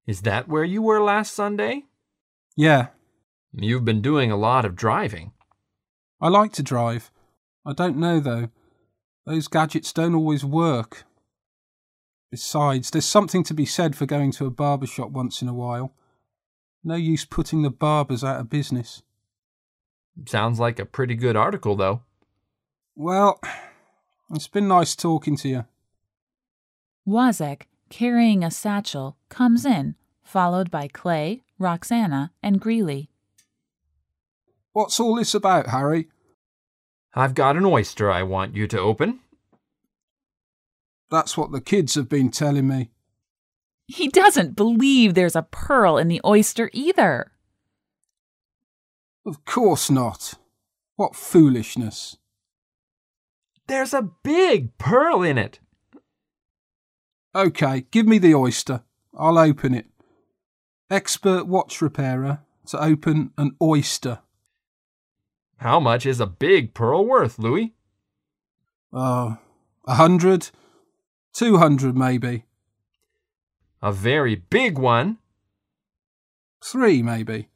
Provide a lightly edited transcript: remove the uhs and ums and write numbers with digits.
Is that where you were last Sunday? Yeah. You've been doing a lot of driving. I like to drive. I don't know, though. Those gadgets don't always work. Besides, there's something to be said for going to a barber shop once in a while. No use putting the barbers out of business. Sounds like a pretty good article, though. Well, it's been nice talking to you. Wozzeck, carrying a satchel, comes in, followed by Clay, Roxana, and Greeley. What's all this about, Harry? I've got an oyster I want you to open. That's what the kids have been telling me. He doesn't believe there's a pearl in the oyster either. Of course not. What foolishness. There's a big pearl in it. OK, give me the oyster. I'll open it. Expert watch repairer to open an oyster. How much is a big pearl worth, Louis? 100, 200 maybe. A very big one. 3 maybe.